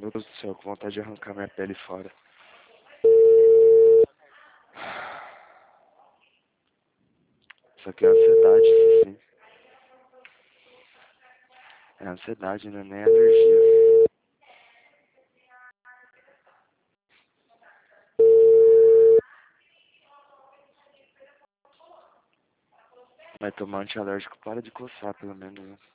Meu Deus do céu, com vontade de arrancar minha pele fora. Isso aqui é ansiedade, isso sim. É ansiedade, não é nem alergia. Vai tomar antialérgico, para de coçar, pelo menos. Né?